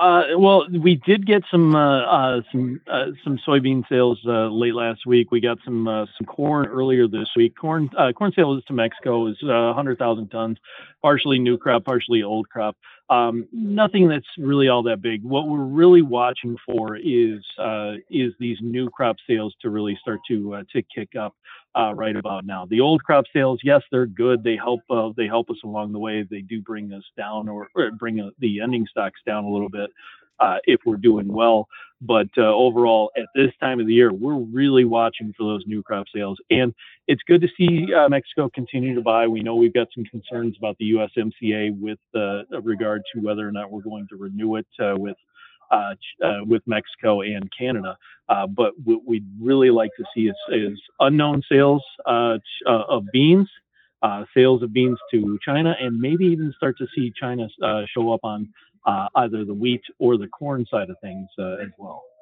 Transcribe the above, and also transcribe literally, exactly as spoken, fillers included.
Uh, well, we did get some, uh, uh, some, uh, some soybean sales, uh, late last week. We got some, uh, some corn earlier this week. Corn, uh, corn sales to Mexico is, uh, one hundred thousand tons, partially new crop, partially old crop. Um, nothing that's really all that big. What we're really watching for is, uh, is these new crop sales to really start to, uh, to kick up, uh, right about now. The old crop sales, yes, they're good. They help, uh, they help us along the way. They do bring us down or, or bring uh, the ending stocks down a little bit uh, if we're doing well. But uh, overall, at this time of the year, we're really watching for those new crop sales. And it's good to see uh, Mexico continue to buy. We know we've got some concerns about the U S M C A with uh, regard to whether or not we're going to renew it uh, with uh, uh, with Mexico and Canada. Uh, but what we'd really like to see is, is unknown sales uh, uh, of beans, uh, sales of beans to China, and maybe even start to see China uh, show up on uh, either the wheat or the corn side of things uh, as well.